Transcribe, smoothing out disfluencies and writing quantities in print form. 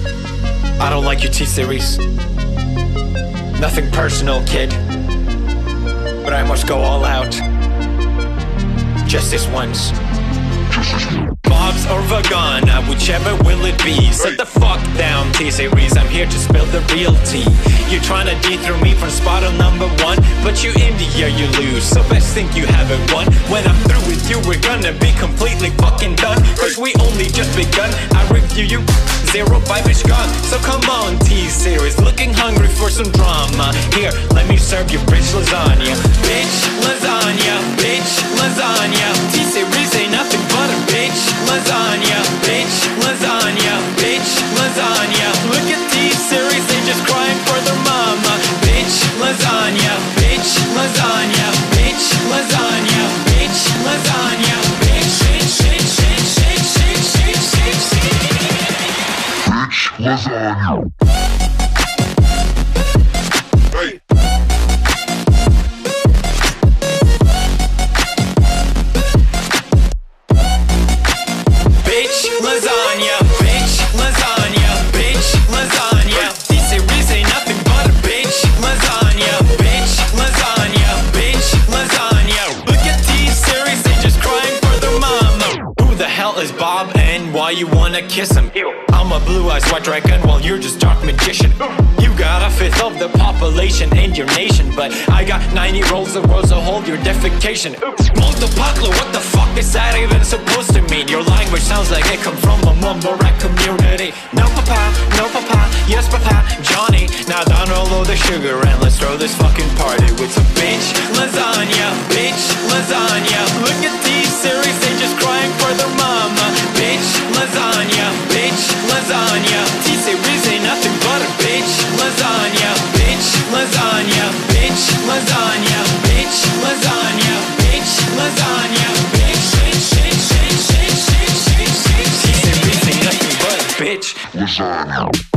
I don't like your T-Series. Nothing personal, kid, but I must go all out. Just this once. Bob's or Vagana, whichever will it be. Sit the fuck down, T-Series, I'm here to spill the real tea. You're trying to dethrone me from spot on number one, but you in the year you lose, so best think you haven't won. When I'm through with you, we're gonna be completely fucking done, cause we only just begun. I review you, 0-5 is gone. So come on, T-Series, looking hungry for some drama. Here, let me serve you bitch lasagna. Bitch lasagna, bitch lasagna. T-Series ain't nothing but a bitch lasagna. Bitch lasagna, bitch lasagna. Look at T-Series, they just crying for their mama. Bitch lasagna, bitch lasagna. Bitch lasagna, bitch lasagna. Bitch, bitch, bitch, bitch, bitch, bitch, bitch, bitch, bitch. Lasagna. Hey. Bitch lasagna, bitch lasagna, bitch lasagna. T-Series ain't nothing but a bitch lasagna. Bitch lasagna, bitch lasagna. Look at T-Series, they just crying for their mama. Who the hell is Bob and why you wanna kiss him? I'm a blue-eyed white dragon while you're just dark magician. You got a fifth of the population in your nation, but I got 90 rolls of rose to hold your defecation. Multipatlo, what the fuck is that even supposed to mean? Your language sounds like it come from a mumble rap community. No papa, yes papa, Johnny. Now download the sugar and let's throw this fucking party with some bitch lasagna, bitch lasagna. Look at these series, they just crying for their mama. Bitch lasagna, bitch lasagna. T-Series ain't nothing but a bitch lasagna. Bitch lasagna, bitch lasagna. Bitch lasagna, bitch lasagna. Bitch, bitch, bitch, bitch, bitch, bitch, bitch, bitch. T-Series ain't nothing but a bitch Lasagna.